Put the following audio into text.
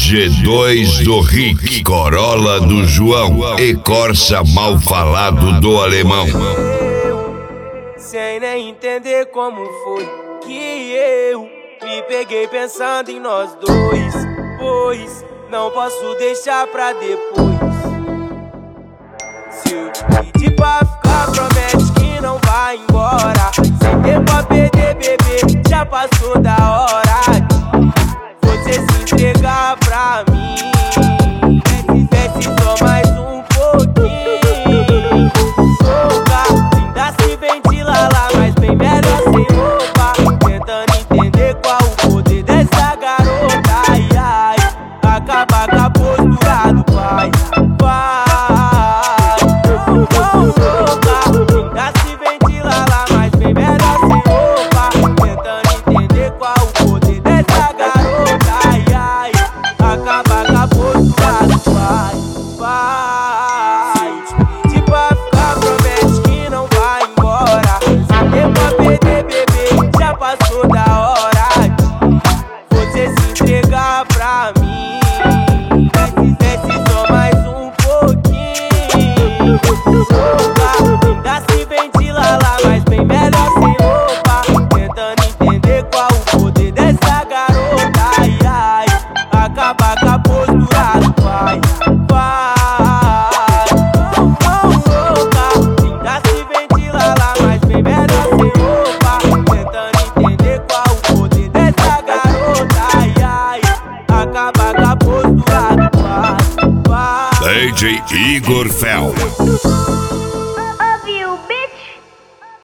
G2 do Rick, Corolla do João e Corsa mal falado do alemão. Sem nem entender como foi que eu me peguei pensando em nós dois, pois não posso deixar pra depois. Se eu pedir pra ficar próximo